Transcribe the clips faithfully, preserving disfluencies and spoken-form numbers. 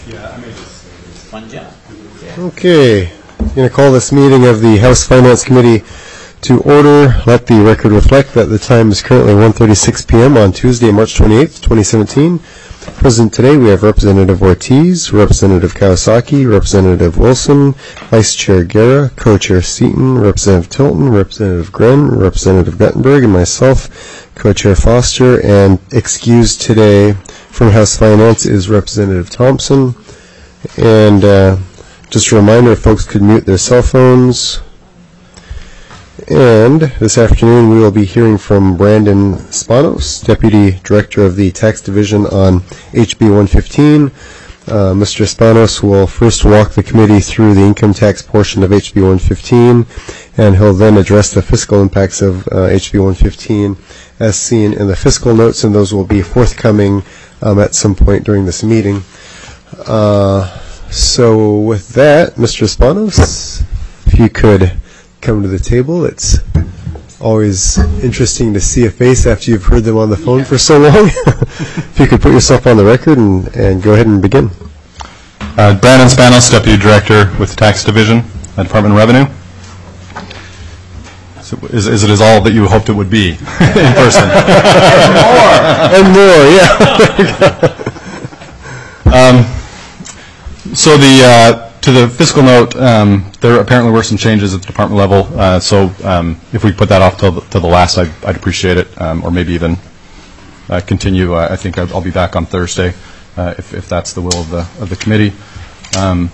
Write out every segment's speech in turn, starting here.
Yeah, I may just One job. Yeah. Okay, I'm going to call this meeting of the House Finance Committee to order. Let the record reflect that the time is currently one thirty-six p m on Tuesday, March twenty-eighth, twenty seventeen. Present today we have Representative Ortiz, Representative Kawasaki, Representative Wilson, Vice Chair Guerra, Co-Chair Seaton, Representative Tilton, Representative Gren, Representative Guttenberg, and myself, Co-Chair Foster. And excused today from House Finance is Representative Thompson. And uh, just a reminder, if folks could mute their cell phones. And this afternoon we will be hearing from Brandon Spanos, Deputy Director of the Tax Division on H B one fifteen. Uh, Mister Spanos will first walk the committee through the income tax portion of H B one fifteen, and he'll then address the fiscal impacts of uh, H B one fifteen as seen in the fiscal notes, and those will be forthcoming um, at some point during this meeting. Uh, so with that, Mister Spanos, if you could come to the table. It's always interesting to see a face after you've heard them on the phone for so long. If you could put yourself on the record and, and go ahead and begin. Uh, Brandon Spanos, Deputy Director with the Tax Division, uh, Department of Revenue. So is, is it as all that you hoped it would be in person? And more. And more, yeah. um, so the uh, to the fiscal note, um, there apparently were some changes at the department level. Uh, so um, if we put that off till the, till the last, I'd, I'd appreciate it, um, or maybe even uh, continue. Uh, I think I'll be back on Thursday, uh, if, if that's the will of the of the committee. Um,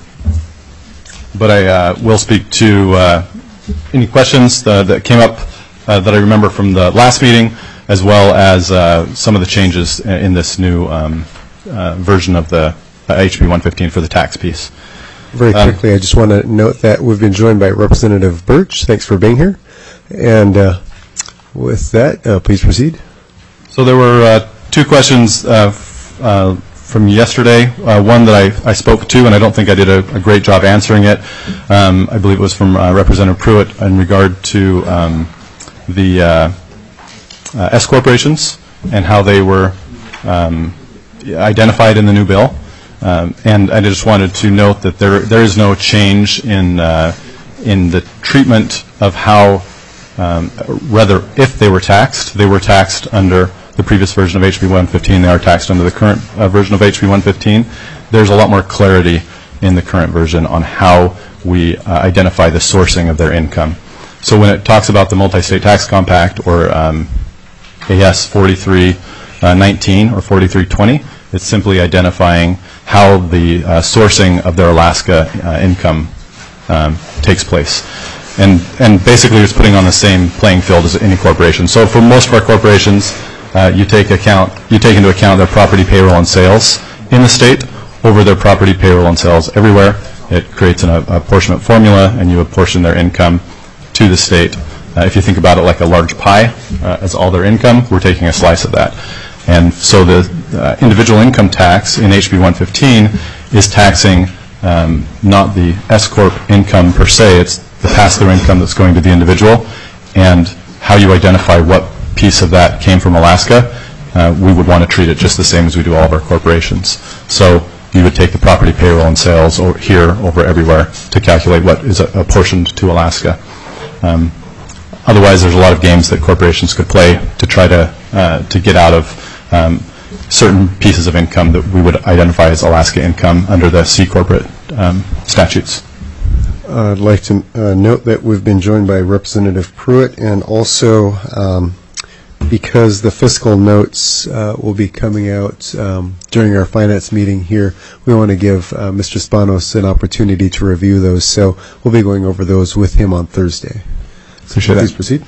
but I uh, will speak to uh, any questions uh, that came up uh, that I remember from the last meeting, as well as uh, some of the changes in this new um, uh, version of the uh, H B one fifteen for the tax piece. Very quickly, um, I just want to note that we've been joined by Representative Birch. Thanks for being here. And uh, with that, uh, please proceed. So there were uh, two questions uh, f uh, from yesterday. Uh, one that I, I spoke to, and I don't think I did a, a great job answering it. Um, I believe it was from uh, Representative Pruitt in regard to um, the uh, uh, S corporations and how they were um, identified in the new bill. Um, and I just wanted to note that there there is no change in uh, in the treatment of how, um, rather, if they were taxed, they were taxed under the previous version of H B one fifteen. They are taxed under the current uh, version of H B one fifteen. There's a lot more clarity in the current version on how we uh, identify the sourcing of their income. So when it talks about the multi-state tax compact, or um, A S forty-three nineteen or forty-three twenty, it's simply identifying how the uh, sourcing of their Alaska uh, income um, takes place. And, and basically it's putting on the same playing field as any corporation. So for most of our corporations, uh, you take account, you take into account their property, payroll, and sales in the state over their property, payroll, and sales everywhere. It creates an apportionment formula, and you apportion their income to the state. Uh, if you think about it like a large pie uh, as all their income, we're taking a slice of that. And so the uh, individual income tax in H B one fifteen is taxing um, not the S-corp income per se, it's the pass-through income that's going to the individual, and how you identify what piece of that came from Alaska. Uh, we would want to treat it just the same as we do all of our corporations. So you would take the property, payroll, and sales over here over everywhere to calculate what is apportioned to Alaska. Um, otherwise, there's a lot of games that corporations could play to try to uh, to get out of Um, certain pieces of income that we would identify as Alaska income under the C corporate um, statutes. Uh, I'd like to uh, note that we've been joined by Representative Pruitt, and also um, because the fiscal notes uh, will be coming out um, during our finance meeting here, we want to give uh, Mister Spanos an opportunity to review those. So we'll be going over those with him on Thursday. So please proceed.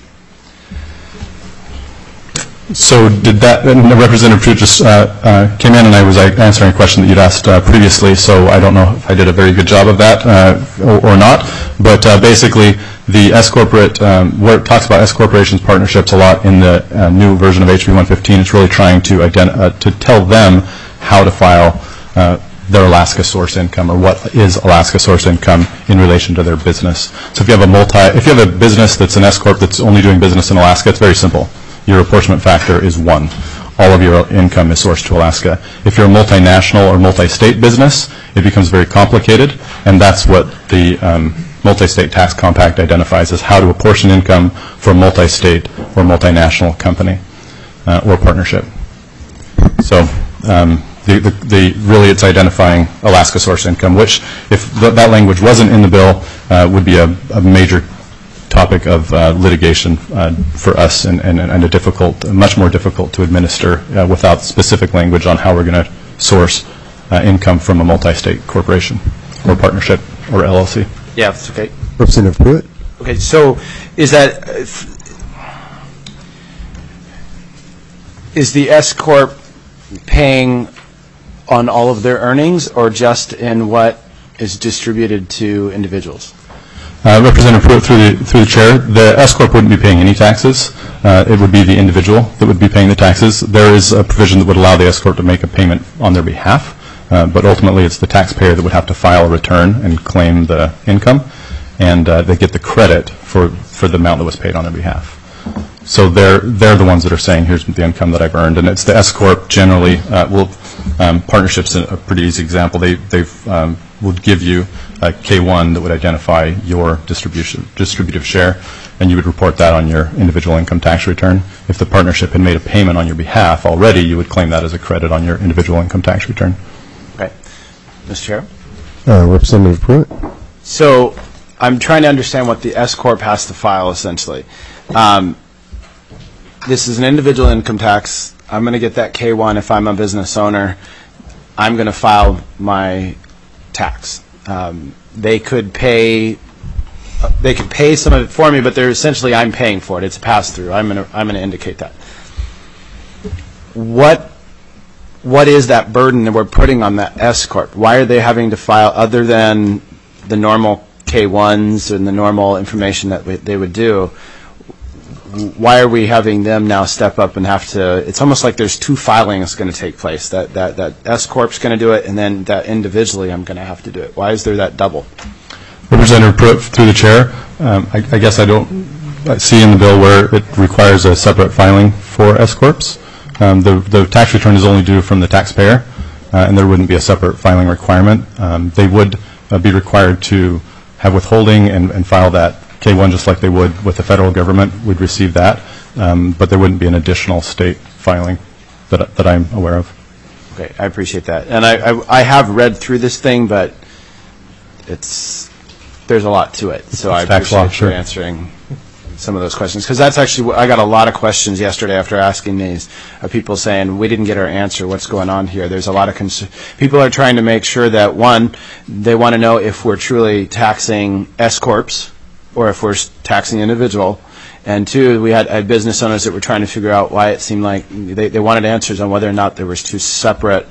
So did that, and Representative Pruitt just uh, uh, came in, and I was uh, answering a question that you'd asked uh, previously, so I don't know if I did a very good job of that uh, or, or not. But uh, basically, the S-corporate, um, where it talks about S-corporations partnerships a lot in the uh, new version of H B one fifteen, it's really trying to, uh, to tell them how to file uh, their Alaska source income, or what is Alaska source income in relation to their business. So if you have a multi, if you have a business that's an S-corp that's only doing business in Alaska, it's very simple. Your apportionment factor is one. All of your income is sourced to Alaska. If you're a multinational or multi-state business, it becomes very complicated, and that's what the um, multi-state tax compact identifies as how to apportion income for a multi-state or multinational company uh, or partnership. So um, the, the, the, really it's identifying Alaska source income, which if th that language wasn't in the bill uh, would be a, a major topic of uh, litigation uh, for us and, and, and a difficult, much more difficult to administer uh, without specific language on how we're going to source uh, income from a multi-state corporation or partnership or L L C. Yeah, that's okay. Representative Pruitt. Okay, so is that, uh, is the S Corp paying on all of their earnings or just in what is distributed to individuals? Uh, Representative Pruitt, through the, through the chair, the S Corp wouldn't be paying any taxes. Uh, it would be the individual that would be paying the taxes. There is a provision that would allow the S Corp to make a payment on their behalf, uh, but ultimately it's the taxpayer that would have to file a return and claim the income, and uh, they get the credit for, for the amount that was paid on their behalf. So they're, they're the ones that are saying, here's the income that I've earned, and it's the S Corp generally, uh, will, um, partnerships a, a pretty easy example. They, they've, um, would give you a K one that would identify your distribution, distributive share, and you would report that on your individual income tax return. If the partnership had made a payment on your behalf already, you would claim that as a credit on your individual income tax return. Okay. Mister Chair? Uh, Representative Pruitt. So I'm trying to understand what the S Corp has to file, essentially. Um, this is an individual income tax. I'm going to get that K one if I'm a business owner. I'm going to file my tax. Um, they could pay uh, they could pay some of it for me, but they're essentially I'm paying for it. It's a pass-through. I'm going to I'm going to indicate that. What what is that burden that we're putting on that S Corp? Why are they having to file other than the normal K ones and the normal information that we, they would do? Why are we having them now step up and have to? It's almost like there's two filings going to take place. That that that S Corp's going to do it, and then that individually I'm going to have to do it. Why is there that double? Representative Pruitt, through the chair, um, I, I guess I don't see in the bill where it requires a separate filing for S Corps. Um, the the tax return is only due from the taxpayer, uh, and there wouldn't be a separate filing requirement. Um, they would uh, be required to have withholding and, and file that K one just like they would with the federal government. Would receive that, um, but there wouldn't be an additional state filing that, that I'm aware of. Okay, I appreciate that. And I, I, I have read through this thing, but it's there's a lot to it. So I tax appreciate law, you sure. answering some of those questions. Because that's actually, what- I got a lot of questions yesterday after asking these of people saying, we didn't get our answer, what's going on here? There's a lot of, cons people are trying to make sure that, one, they want to know if we're truly taxing S Corps or if we're taxing individual. And two, we had, had business owners that were trying to figure out why it seemed like they, they wanted answers on whether or not there was two separate,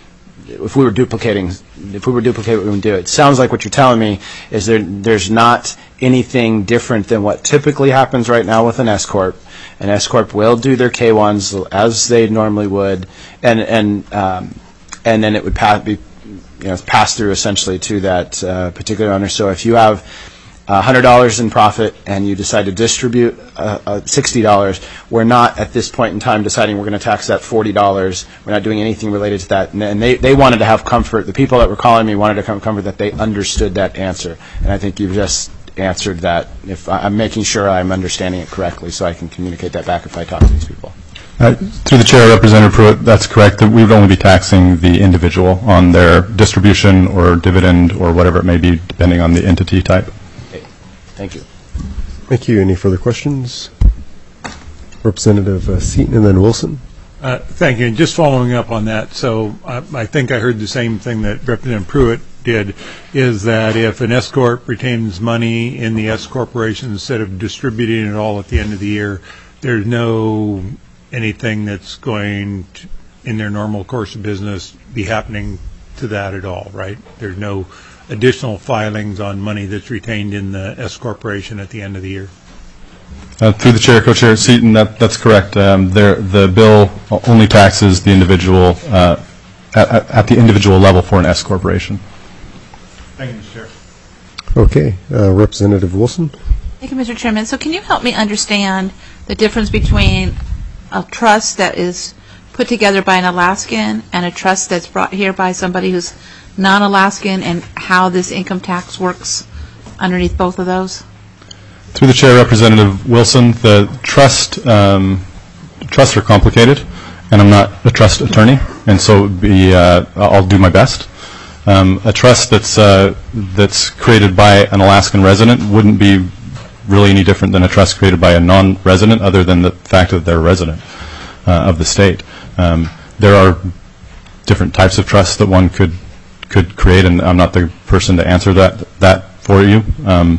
if we were duplicating, if we were duplicating what we would do. It sounds like what you're telling me is there, there's not anything different than what typically happens right now with an S Corp. An S Corp will do their K ones as they normally would, and and um, and then it would pass, be, you know, pass through essentially to that uh, particular owner. So if you have one hundred dollars in profit and you decide to distribute uh, uh, sixty dollars, we're not at this point in time deciding we're going to tax that forty dollars. We're not doing anything related to that. And, and they, they wanted to have comfort. The people that were calling me wanted to have comfort that they understood that answer. And I think you've just answered that. If I, I'm making sure I'm understanding it correctly so I can communicate that back if I talk to these people. Uh, through the chair, Representative Pruitt, that's correct. That we would only be taxing the individual on their distribution or dividend or whatever it may be, depending on the entity type. Thank you. Thank you. Any further questions? Representative uh, Seaton and then Wilson. Uh, thank you. And just following up on that, so I, I think I heard the same thing that Representative Pruitt did, is that if an S Corp retains money in the S Corporation instead of distributing it all at the end of the year, there's no anything that's going to, in their normal course of business, be happening to that at all, right? There's no additional filings on money that's retained in the S Corporation at the end of the year. Uh, through the chair, Co-Chair Seaton, that, that's correct. Um, there, the bill only taxes the individual uh, at, at the individual level for an S corporation. Thank you, Mister Chair. Okay. Uh, Representative Wilson. Thank you, Mister Chairman. So can you help me understand the difference between a trust that is put together by an Alaskan and a trust that's brought here by somebody who's non-Alaskan, and how this income tax works underneath both of those? Through the chair, Representative Wilson, the trust um, trusts are complicated, and I'm not a trust attorney, and so it would be uh, I'll do my best. Um, a trust that's uh, that's created by an Alaskan resident wouldn't be really any different than a trust created by a non-resident, other than the fact that they're a resident uh, of the state. Um, there are different types of trusts that one could could create, and I'm not the person to answer that that for you. Um,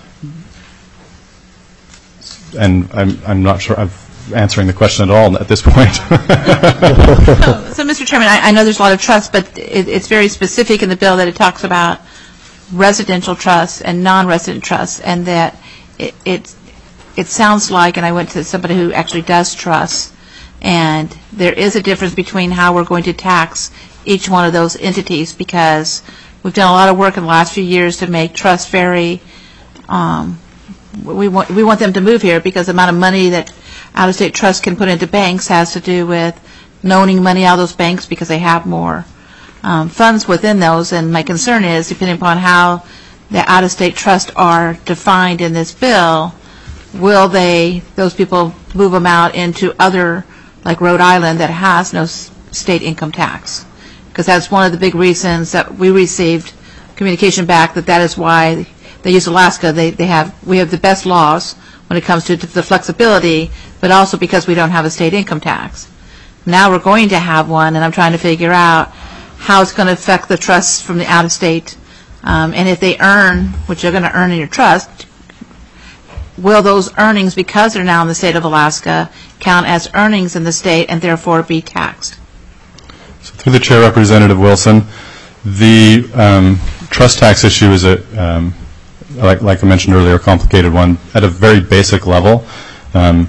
and I'm I'm not sure I'm answering the question at all at this point. so, so, Mister Chairman, I, I know there's a lot of trusts, but it, it's very specific in the bill that it talks about residential trusts and non-resident trusts, and that it, it it sounds like, and I went to somebody who actually does trusts, and there is a difference between how we're going to tax each one of those entities, because we've done a lot of work in the last few years to make trusts very, um, we want we want them to move here, because the amount of money that out-of-state trusts can put into banks has to do with loaning money out of those banks because they have more um, funds within those. And my concern is, depending upon how the out-of-state trusts are defined in this bill, will they, those people, move them out into other, like Rhode Island, that has no s- state income tax? Because that's one of the big reasons that we received communication back, that that is why they use Alaska. They, they have, we have the best laws when it comes to the flexibility, but also because we don't have a state income tax. Now we're going to have one, and I'm trying to figure out how it's going to affect the trusts from the out-of-state. Um, and if they earn, which they're going to earn in your trust, will those earnings, because they're now in the state of Alaska, count as earnings in the state and therefore be taxed? So through the chair, Representative Wilson, the um, trust tax issue is a, um, like, like I mentioned earlier, a complicated one. At a very basic level, um,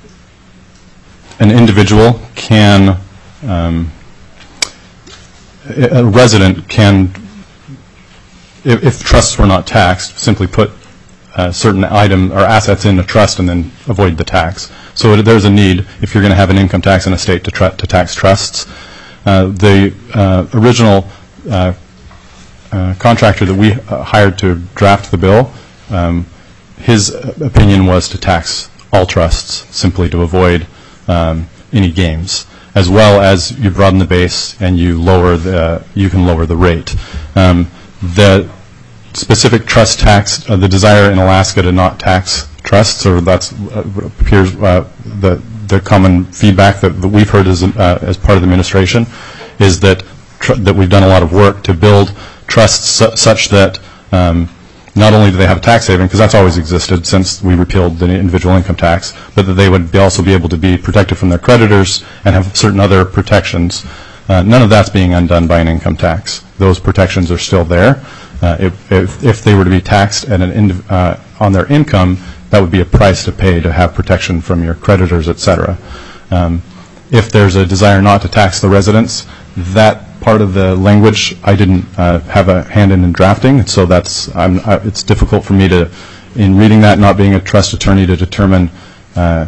an individual can, um, a resident can, if, if trusts were not taxed, simply put a certain item or assets in a trust and then avoid the tax. So it, there's a need, if you're going to have an income tax in a state, to, tra- to tax trusts. Uh, the uh, original uh, uh, contractor that we uh, hired to draft the bill, um, his opinion was to tax all trusts, simply to avoid um, any games, as well as you broaden the base and you lower the, you can lower the rate. Um, the specific trust tax, uh, the desire in Alaska to not tax trusts, or that's uh, appears uh, the the common feedback that, that we've heard as uh, as part of the administration, is that tr- that we've done a lot of work to build trusts su- such that um, not only do they have a tax haven, because that's always existed since we repealed the individual income tax, but that they would be also be able to be protected from their creditors and have certain other protections. Uh, none of that's being undone by an income tax. Those protections are still there. Uh, if, if, if they were to be taxed at an ind- uh, on their income, that would be a price to pay to have protection from your creditors, et cetera. Um, if there's a desire not to tax the residents, that part of the language I didn't uh, have a hand in in drafting, so that's I'm, uh, it's difficult for me to, in reading that, not being a trust attorney, to determine uh,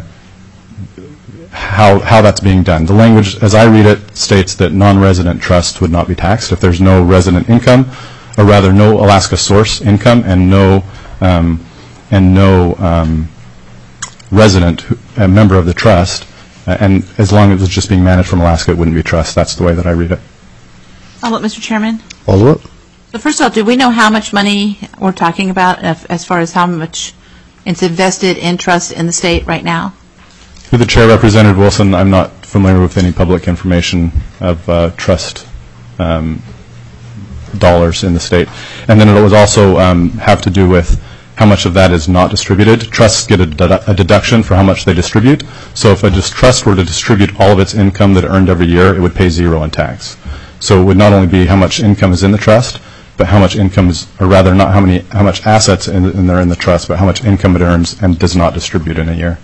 how how that's being done. The language, as I read it, states that non-resident trusts would not be taxed if there's no resident income, or rather no Alaska source income, and no um, and no um, resident who, a member of the trust, uh, and as long as it's just being managed from Alaska, it wouldn't be trust. That's the way that I read it. Follow up, Mister Chairman. Follow up. So first of all, do we know how much money we're talking about if, as far as how much it's invested in trust in the state right now? Through the chair, Representative Wilson, I'm not familiar with any public information of uh, trust um, dollars in the state. And then it would also um, have to do with how much of that is not distributed. Trusts get a, dedu- a deduction for how much they distribute. So if a just trust were to distribute all of its income that it earned every year, it would pay zero in tax. So it would not only be how much income is in the trust, but how much income is, or rather not how many, how much assets in, in there in the trust, but how much income it earns and does not distribute in a year.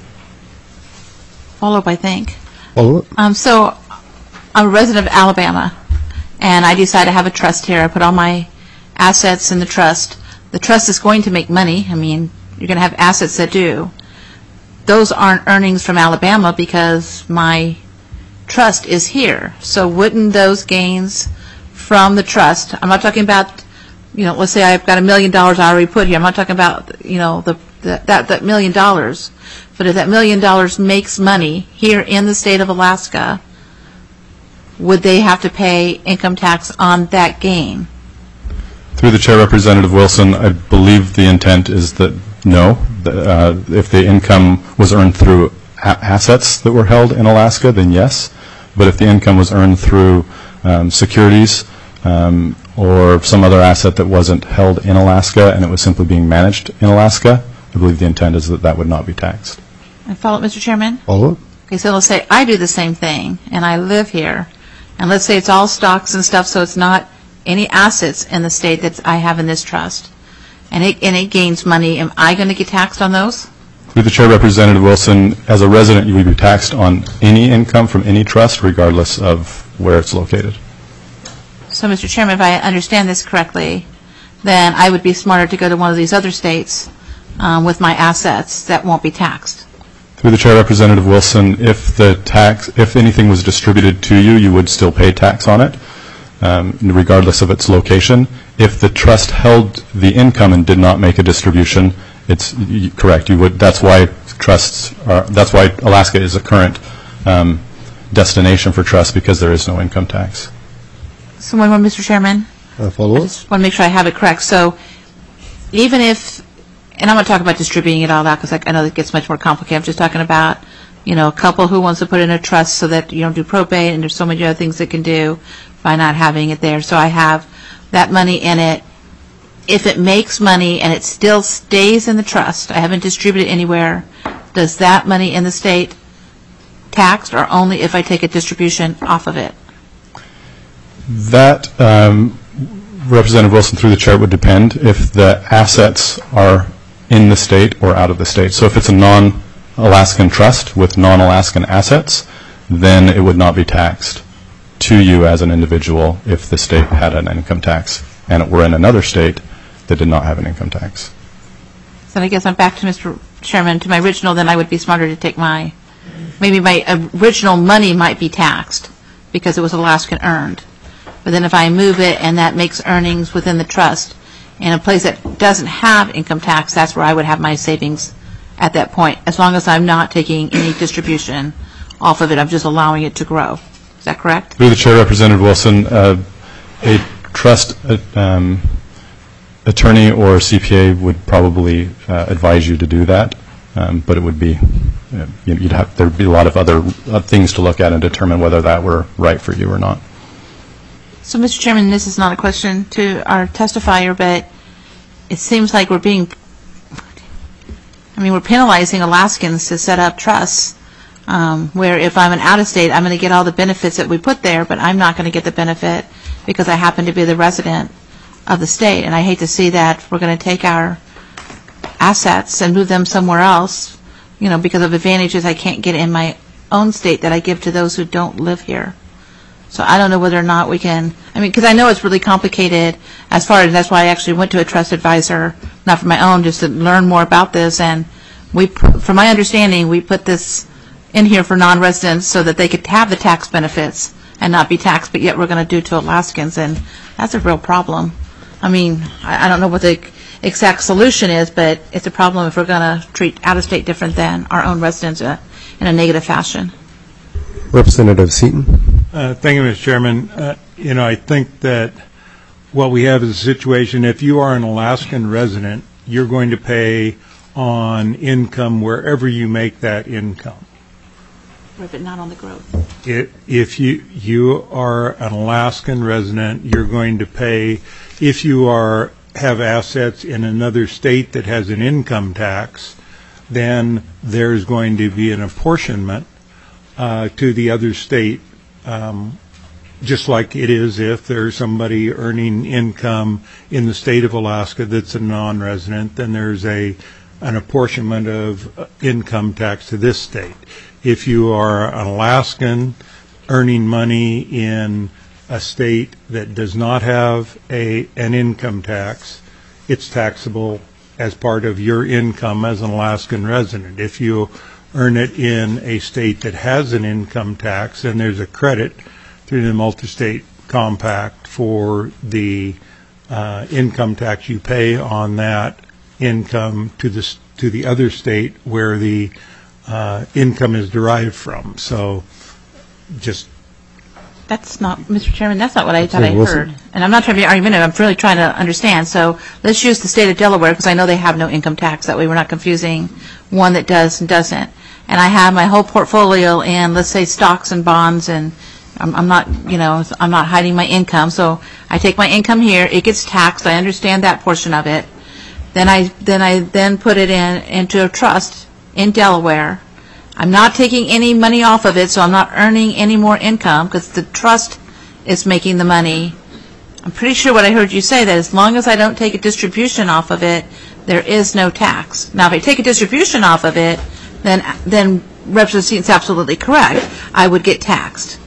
Follow up, I think. Follow up. Um, so I'm a resident of Alabama, and I decide to have a trust here. I put all my assets in the trust. The trust is going to make money. I mean, you're going to have assets that do. Those aren't earnings from Alabama because my trust is here. So wouldn't those gains from the trust. I'm not talking about, you know, let's say I've got a million dollars I already put here. I'm not talking about, you know, the, the that that million dollars. But if that million dollars makes money here in the state of Alaska, would they have to pay income tax on that gain? Through the chair, Representative Wilson, I believe the intent is that no, the, uh, if the income was earned through a- assets that were held in Alaska, then yes. But if the income was earned through um, securities um, or some other asset that wasn't held in Alaska and it was simply being managed in Alaska, I believe the intent is that that would not be taxed. I follow, Mister Chairman? Follow up? Okay, so let's say I do the same thing, and I live here, and let's say it's all stocks and stuff, so it's not any assets in the state that I have in this trust, and it, and it gains money. Am I going to get taxed on those? Through the chair, Representative Wilson, as a resident, you would be taxed on any income from any trust, regardless of where it's located. So, Mister Chairman, if I understand this correctly, then I would be smarter to go to one of these other states um, with my assets that won't be taxed. Through the chair, Representative Wilson, if the tax, if anything was distributed to you, you would still pay tax on it, um, regardless of its location. If the trust held the income and did not make a distribution, it's y- correct. You would. That's why trusts are. That's why Alaska is a current um, destination for trusts, because there is no income tax. So, one more, Mister Chairman. Uh, follow I up? just want to make sure I have it correct. So, even if, and I'm going to talk about distributing it all out because I know it gets much more complicated. I'm just talking about, you know, a couple who wants to put in a trust so that you don't do probate, and there's so many other things it can do by not having it there. So I have that money in it. If it makes money and it still stays in the trust, I haven't distributed it anywhere, does that money in the state taxed, or only if I take a distribution off of it? That, um, Representative Wilson, through the chair, would depend if the assets are in the state or out of the state. So if it's a non-Alaskan trust with non-Alaskan assets, then it would not be taxed to you as an individual if the state had an income tax and it were in another state that did not have an income tax. So I guess I'm back to Mister Chairman, to my original, then I would be smarter to take my, maybe my original money might be taxed because it was Alaskan earned. But then if I move it and that makes earnings within the trust in a place that doesn't have income tax, that's where I would have my savings at that point, as long as I'm not taking any distribution off of it. I'm just allowing it to grow. Is that correct? Through the chair, Representative Wilson, uh, a trust uh, um, attorney or C P A would probably uh, advise you to do that, um, but it would be, uh, you'd have, there would be a lot of other uh, things to look at and determine whether that were right for you or not. So, Mister Chairman, this is not a question to our testifier, but it seems like we're being, I mean, we're penalizing Alaskans to set up trusts, um, where if I'm an out-of-state, I'm going to get all the benefits that we put there, but I'm not going to get the benefit because I happen to be the resident of the state. And I hate to see that we're going to take our assets and move them somewhere else, you know, because of advantages I can't get in my own state that I give to those who don't live here. So I don't know whether or not we can, I mean, because I know it's really complicated as far as, that's why I actually went to a trust advisor, not for my own, just to learn more about this. And we, from my understanding, we put this in here for non-residents so that they could have the tax benefits and not be taxed, but yet we're going to do to Alaskans, and that's a real problem. I mean, I, I don't know what the exact solution is, but it's a problem if we're going to treat out-of-state different than our own residents uh, in a negative fashion. Representative Seaton. Uh, Thank you, Mister Chairman. Uh, You know, I think that what we have is a situation, if you are an Alaskan resident, you're going to pay on income wherever you make that income. Right, but not on the growth. If if you you are an Alaskan resident, you're going to pay, if you are have assets in another state that has an income tax, then there's going to be an apportionment uh, to the other state, um, just like it is if there's somebody earning income in the state of Alaska that's a non-resident, then there's a an apportionment of income tax to this state. If you are an Alaskan earning money in a state that does not have a an income tax, it's taxable as part of your income as an Alaskan resident. If you earn it in a state that has an income tax, then there's a credit through the multi-state compact for the uh, income tax you pay on that income to the s- to the other state where the uh, income is derived from. So just That's not, Mister Chairman, that's not what I thought I Representative Wilson. heard. And I'm not trying to be argumentative, I'm really trying to understand. So let's use the state of Delaware, because I know they have no income tax. That way we're not confusing one that does and doesn't. And I have my whole portfolio in, let's say, stocks and bonds, and I'm, I'm not, you know, I'm not hiding my income. So I take my income here, it gets taxed, I understand that portion of it. Then I, then I then put it in, into a trust in Delaware. I'm not taking any money off of it, so I'm not earning any more income because the trust is making the money. I'm pretty sure what I heard you say, that as long as I don't take a distribution off of it, there is no tax. Now, if I take a distribution off of it, then then Representative Seaton's absolutely correct. I would get taxed.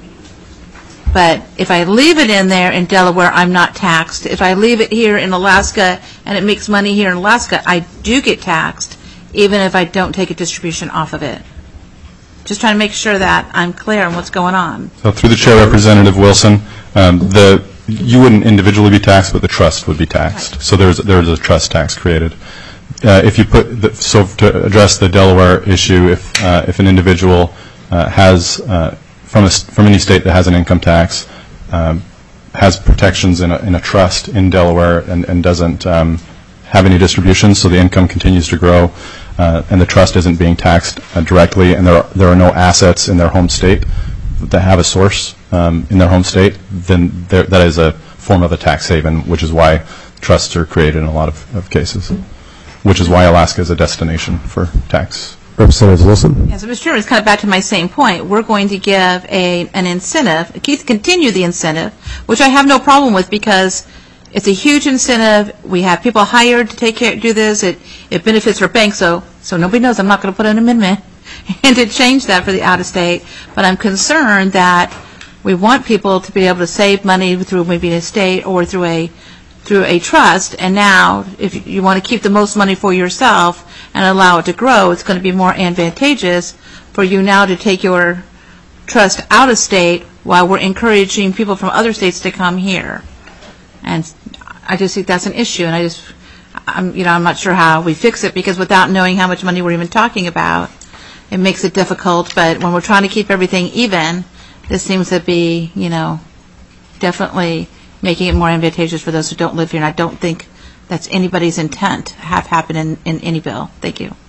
But if I leave it in there in Delaware, I'm not taxed. If I leave it here in Alaska and it makes money here in Alaska, I do get taxed, even if I don't take a distribution off of it. Just trying to make sure that I'm clear on what's going on. So through the chair, Representative Wilson, um, the you wouldn't individually be taxed, but the trust would be taxed. Right. So there's there's a trust tax created. Uh, if you put the, so to address the Delaware issue, if uh, if an individual uh, has uh, from a, from any state that has an income tax, um, has protections in a, in a trust in Delaware and, and doesn't um, have any distributions, so the income continues to grow, uh, and the trust isn't being taxed uh, directly, and there are, there are no assets in their home state that have a source um, in their home state, then there, that is a form of a tax haven, which is why trusts are created in a lot of, of cases, which is why Alaska is a destination for tax. Representative Wilson? Yeah, so Mister Chairman, it's kind of back to my same point. We're going to give a an incentive, Keith, continue the incentive, which I have no problem with because it's a huge incentive. We have people hired to take care, do this. It it benefits our bank, so so nobody knows. I'm not going to put an amendment and to change that for the out of state. But I'm concerned that we want people to be able to save money through maybe an estate or through a through a trust, and now if you want to keep the most money for yourself and allow it to grow, it's going to be more advantageous for you now to take your trust out of state while we're encouraging people from other states to come here. And I just think that's an issue, and I just, I'm, you know, I'm not sure how we fix it, because without knowing how much money we're even talking about, it makes it difficult. But when we're trying to keep everything even, this seems to be, you know, definitely making it more advantageous for those who don't live here, and I don't think that's anybody's intent to have happen in, in any bill. Thank you.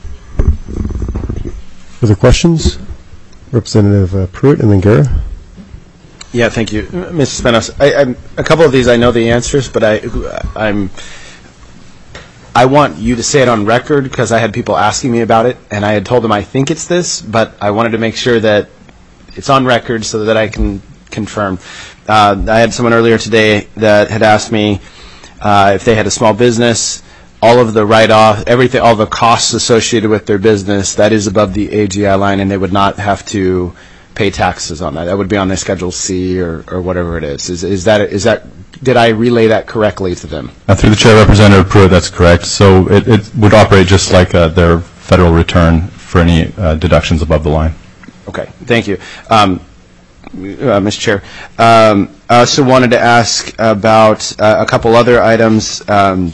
Further questions? Representative uh, Pruitt and then Guerra. Yeah, thank you, Mister Spanos. I, I'm, a couple of these I know the answers, but I, I'm, I want you to say it on record because I had people asking me about it, and I had told them I think it's this, but I wanted to make sure that it's on record so that I can confirm. Uh, I had someone earlier today that had asked me uh, if they had a small business, all of the write-off, everything, all the costs associated with their business, that is above the A G I line, and they would not have to pay taxes on that. That would be on their Schedule C or, or whatever it is. Is, is that, is that, did I relay that correctly to them? Uh, through the chair, Representative Pruitt, that's correct. So it, it would operate just like uh, their federal return for any uh, deductions above the line. Okay, thank you. Um, uh, Mister Chair, um, I also wanted to ask about uh, a couple other items. Um,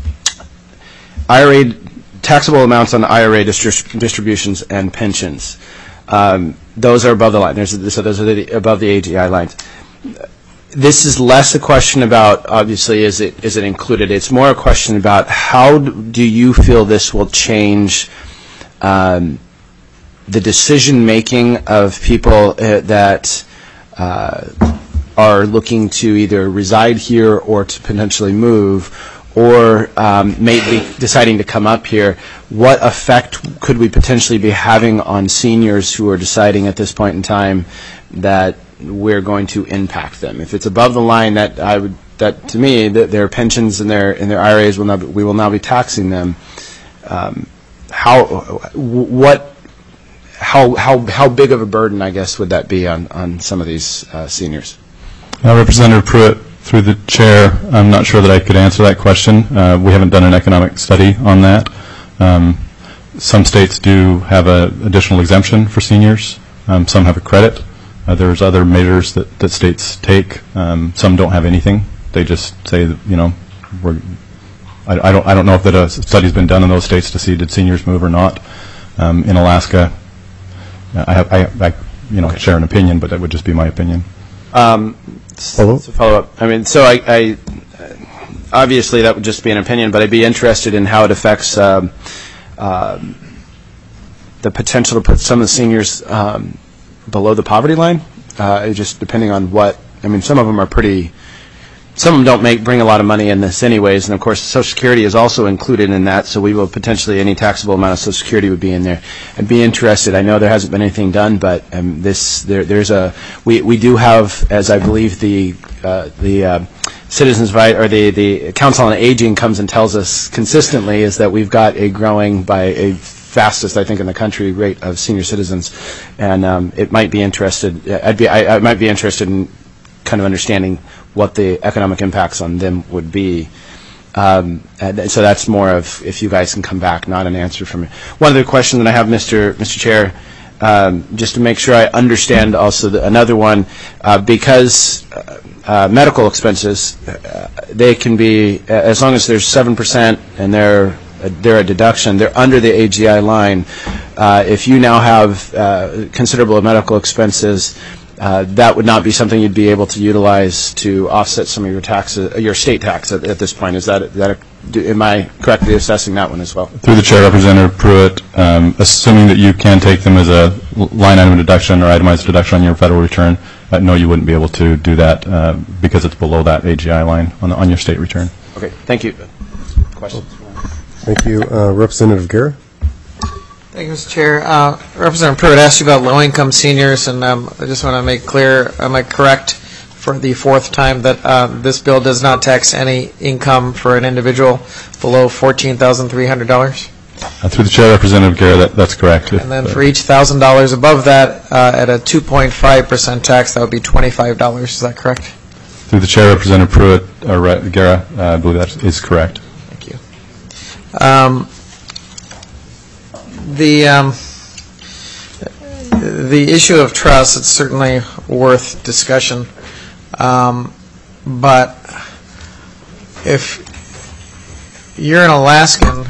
I R A, taxable amounts on I R A distri- distributions and pensions. Um, those are above the line. There's, so those are the, above the A G I lines. This is less a question about, obviously, is it is it included? It's more a question about how do you feel this will change um, the decision-making of people uh, that uh, are looking to either reside here or to potentially move, or um, maybe deciding to come up here. What effect could we potentially be having on seniors who are deciding at this point in time that we're going to impact them? If it's above the line, that I would, that to me, that their pensions and their and their I R As will now be, we will now be taxing them. Um, how what how how how big of a burden, I guess, would that be on on some of these uh, seniors? Uh, Representative Pruitt, through the chair, I'm not sure that I could answer that question. Uh, we haven't done an economic study on that. Um, some states do have an additional exemption for seniors. Um, some have a credit. Uh, there's other measures that, that states take. Um, some don't have anything. They just say, that, you know, we're, I, I don't I don't know if that a study's been done in those states to see did seniors move or not. Um, in Alaska, I have I, I you know Okay. share an opinion, but that would just be my opinion. Um, Follow? so follow up. I mean, so I, I obviously that would just be an opinion, but I'd be interested in how it affects um, uh, the potential to put some of the seniors um, below the poverty line. Uh, just depending on what I mean, some of them are pretty. Some of them don't make bring a lot of money in this anyways, and of course Social Security is also included in that, so we will potentially, any taxable amount of Social Security would be in there. I'd be interested, I know there hasn't been anything done, but um, this, there, there's a, we, we do have, as I believe the, uh, the uh, Citizens Right, or the, the Council on Aging comes and tells us consistently, is that we've got a growing by a fastest, I think, in the country rate of senior citizens, and um, it might be interested, I'd be, I, I might be interested in kind of understanding what the economic impacts on them would be. Um, and so that's more of if you guys can come back, not an answer from me. One other question that I have, Mister Mister Chair, um, just to make sure I understand also the, another one, uh, because uh, uh, medical expenses, uh, they can be, uh, as long as there's seven percent and they're they're a deduction, they're under the A G I line. Uh, if you now have uh, considerable medical expenses, Uh, that would not be something you'd be able to utilize to offset some of your taxes, your state tax at, at this point. Is that, that a, do, am I correctly assessing that one as well? Through the chair, Representative Pruitt, um, assuming that you can take them as a line item deduction or itemized deduction on your federal return, uh, no, you wouldn't be able to do that uh, because it's below that A G I line on, the, on your state return. Okay, thank you. Questions? Thank you. Uh, Representative Guerra? Thank you, Mister Chair. Uh, Representative Pruitt asked you about low-income seniors, and um, I just want to make clear, am I correct for the fourth time that uh, this bill does not tax any income for an individual below fourteen thousand three hundred dollars? Uh, through the chair, Representative Guerra, that, that's correct. And then for each one thousand dollars above that, uh, at a two point five percent tax, that would be twenty-five dollars. Is that correct? Through the chair, Representative Pruitt, uh, Re- Guerra, uh, I believe that is correct. Thank you. Um, The um, the issue of trust, it's certainly worth discussion, um, but if you're an Alaskan,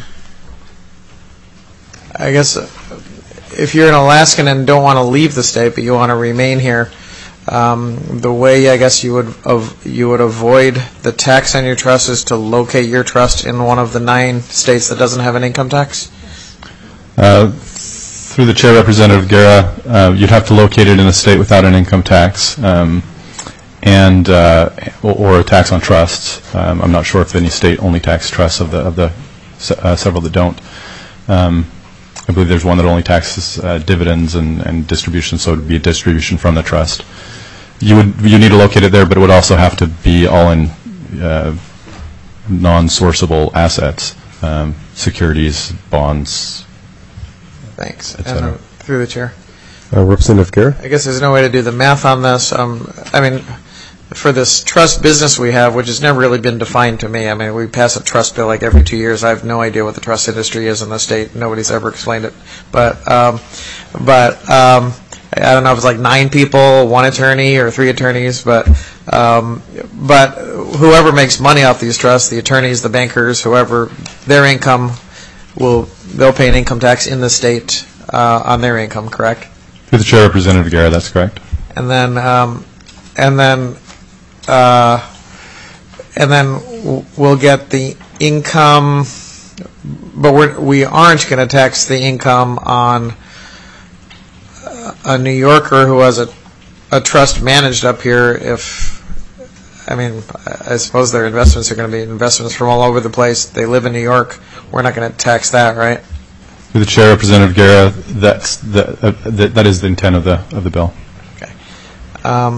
I guess if you're an Alaskan and don't want to leave the state but you want to remain here, um, the way I guess you would av- you would avoid the tax on your trust is to locate your trust in one of the nine states that doesn't have an income tax? Uh, through the chair, Representative Guerra, uh, you'd have to locate it in a state without an income tax, um, and uh, or, or a tax on trusts. Um, I'm not sure if any state only tax trusts of the of the uh, several that don't. Um, I believe there's one that only taxes uh, dividends and, and distributions, so it would be a distribution from the trust. You would you need to locate it there, but it would also have to be all in uh, non-sourceable assets, um, securities, bonds. Thanks. Et And cetera. uh, through the chair. Uh, Representative Guerra? I guess there's no way to do the math on this. Um, I mean, for this trust business we have, which has never really been defined to me. I mean, we pass a trust bill like every two years. I have no idea what the trust industry is in the state. Nobody's ever explained it. But, um, but um, I don't know if it's like nine people, one attorney, or three attorneys. But, um, but whoever makes money off these trusts, the attorneys, the bankers, whoever, their income will they'll pay an income tax in the state uh, on their income, correct? Through the chair, Representative Guerra, that's correct. And then, um, and then, uh, and then w- we'll get the income, but we're, we aren't going to tax the income on uh, a New Yorker who has a, a trust managed up here. If I mean, I suppose their investments are going to be investments from all over the place. They live in New York. We're not going to tax that, right? Through the chair, Representative Guerra, that's the, uh, the, that is the intent of the of the bill. Okay. Um,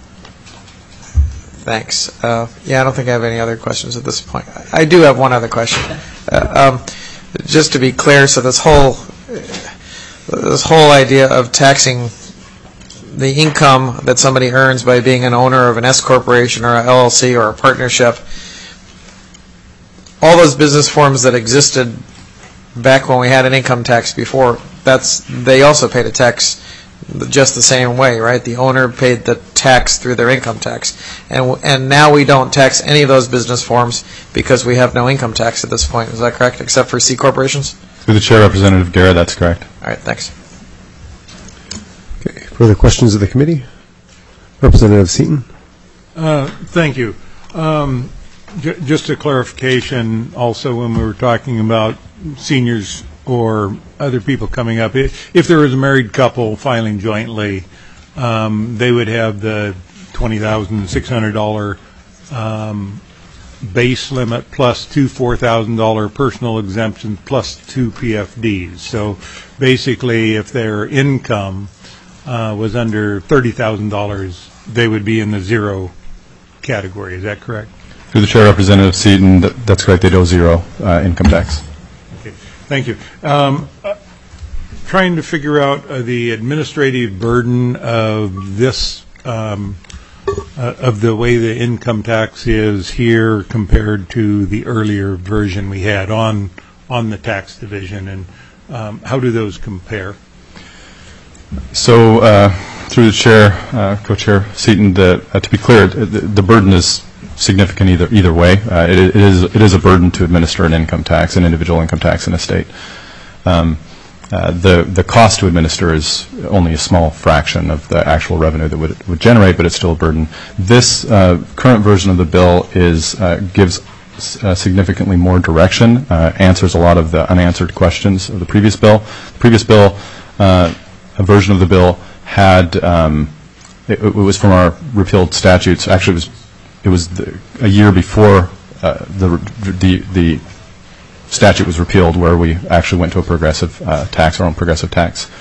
thanks. Uh, yeah, I don't think I have any other questions at this point. I do have one other question. Uh, um, just to be clear, so this whole this whole idea of taxing the income that somebody earns by being an owner of an S corporation or a L L C or a partnership, all those business forms that existed back when we had an income tax before, that's they also paid a tax just the same way, right? The owner paid the tax through their income tax. And w- and now we don't tax any of those business forms because we have no income tax at this point. Is that correct, except for C corporations? Through the chair, Representative Guerra, that's correct. All right, thanks. Okay. Further questions of the committee? Representative Seaton. Uh, Thank you. Um, j- Just a clarification, also, when we were talking about seniors or other people coming up, i- if there was a married couple filing jointly, um, they would have the twenty thousand six hundred dollars um, base limit plus two four thousand dollars personal exemptions plus two P F Ds. So basically, if their income uh, was under thirty thousand dollars, they would be in the zero category. Is that correct? Through the chair, Representative Seaton, that- that's correct. They owe zero uh, income tax. Okay, thank you. Um, uh, Trying to figure out uh, the administrative burden of this, um, uh, of the way the income tax is here compared to the earlier version we had on, on the tax division, and um, how do those compare? So, uh, through the chair, uh, co-chair Seaton, the, uh, to be clear, the, the burden is significant either either way. Uh, it, it is it is a burden to administer an income tax, an individual income tax in a state. Um, uh, the the cost to administer is only a small fraction of the actual revenue that would would generate, but it's still a burden. This uh, current version of the bill is uh, gives uh, significantly more direction, uh, answers a lot of the unanswered questions of the previous bill. The previous bill, uh, a version of the bill had um, it, it was from our repealed statutes. Actually, it was it was the, a year before uh, the the the statute was repealed, where we actually went to a progressive uh, tax, our own progressive tax.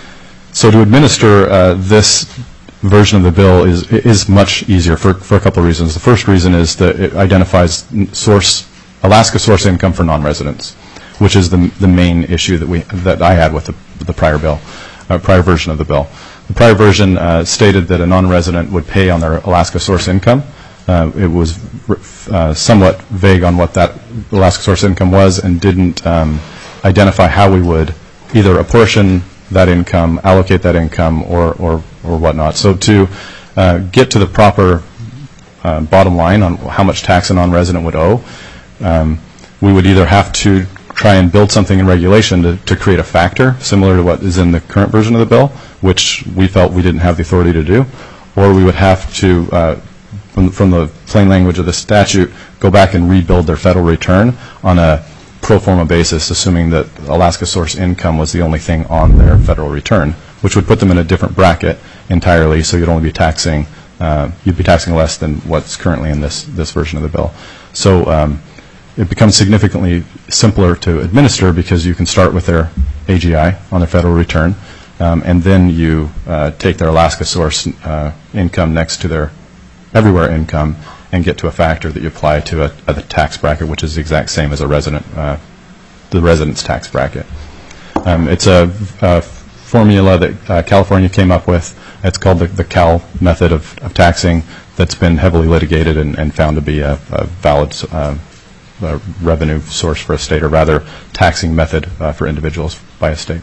So to administer uh, this version of the bill is is much easier for for a couple of reasons. The first reason is that it identifies source Alaska source income for non-residents, which is the the main issue that we that I had with the the prior bill, uh, prior version of the bill. The prior version uh, stated that a non-resident would pay on their Alaska source income. Uh, it was uh, somewhat vague on what that Alaska source income was, and didn't um, identify how we would either apportion that income, allocate that income, or or, or whatnot. So to uh, get to the proper uh, bottom line on how much tax a non-resident would owe, um, we would either have to try and build something in regulation to, to create a factor similar to what is in the current version of the bill, which we felt we didn't have the authority to do, or we would have to, uh, from, from the plain language of the statute, go back and rebuild their federal return on a pro forma basis, assuming that Alaska source income was the only thing on their federal return, which would put them in a different bracket entirely, so you'd only be taxing, uh, you'd be taxing less than what's currently in this, this version of the bill. So um, it becomes significantly simpler to administer because you can start with their A G I on their federal return, um, and then you uh, take their Alaska source uh, income next to their everywhere income and get to a factor that you apply to a, a tax bracket, which is the exact same as a resident, uh, the resident's tax bracket. Um, it's a, a formula that uh, California came up with. It's called the, the Cal method of, of taxing, that's been heavily litigated and, and found to be a, a valid uh, uh, revenue source for a state, or rather taxing method uh, for individuals by a state.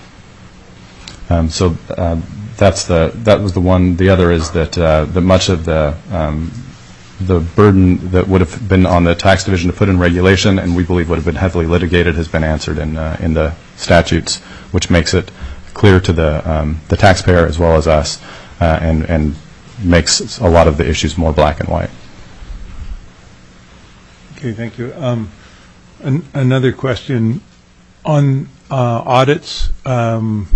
Um, so uh, that's the that was the one. The other is that uh, that much of the um, the burden that would have been on the tax division to put in regulation, and we believe would have been heavily litigated, has been answered in uh, in the statutes, which makes it clear to the um, the taxpayer as well as us, uh, and and makes a lot of the issues more black and white. Okay, thank you. Um, an, another question on uh, audits. Um,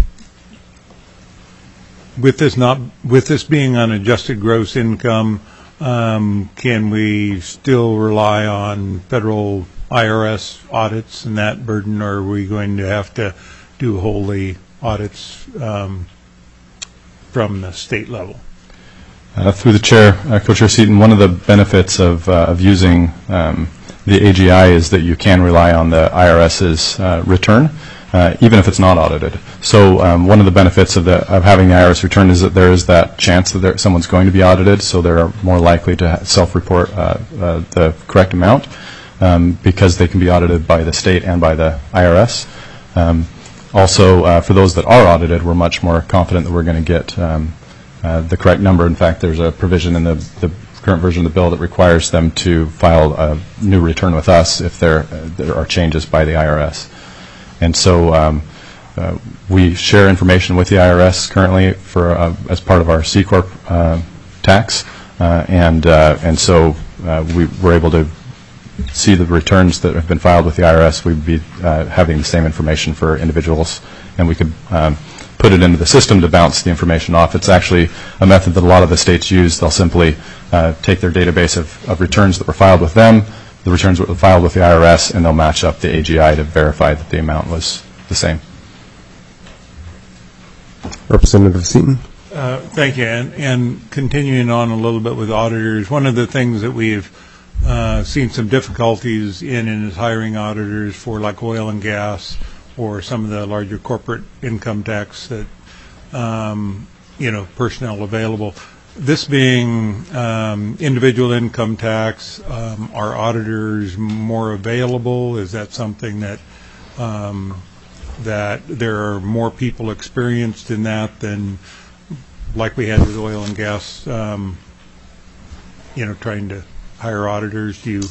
with this not with this being on adjusted gross income, um, can we still rely on federal I R S audits and that burden, or are we going to have to do wholly audits um, from the state level? Uh, through the chair, uh, Co-Chair Seaton, one of the benefits of uh, of using um, the A G I is that you can rely on the IRS's uh, return, uh, even if it's not audited. So um, one of the benefits of the of having the I R S return is that there is that chance that there, someone's going to be audited, so they're more likely to self-report uh, uh, the correct amount um, because they can be audited by the state and by the I R S. Um, also, uh, for those that are audited, we're much more confident that we're going to get um, uh, the correct number. In fact, there's a provision in the, the current version of the bill that requires them to file a new return with us if there, uh, there are changes by the I R S. And so um, uh, we share information with the I R S currently for uh, as part of our C Corp uh, tax, uh, and uh, and so uh, we were able to see the returns that have been filed with the I R S. We'd be uh, having the same information for individuals, and we could um, put it into the system to bounce the information off. It's actually a method that a lot of the states use. They'll simply uh, take their database of, of returns that were filed with them, the returns that were filed with the I R S, and they'll match up the A G I to verify that the amount was the same. Representative Seaton. Uh, Thank you. And, and continuing on a little bit with auditors, one of the things that we've uh, seen some difficulties in, in is hiring auditors for like oil and gas or some of the larger corporate income tax that, um, you know, personnel available. This being um, individual income tax, um, are auditors more available? Is that something that um, that there are more people experienced in that than like we had with oil and gas, um, you know, trying to hire auditors? Do you,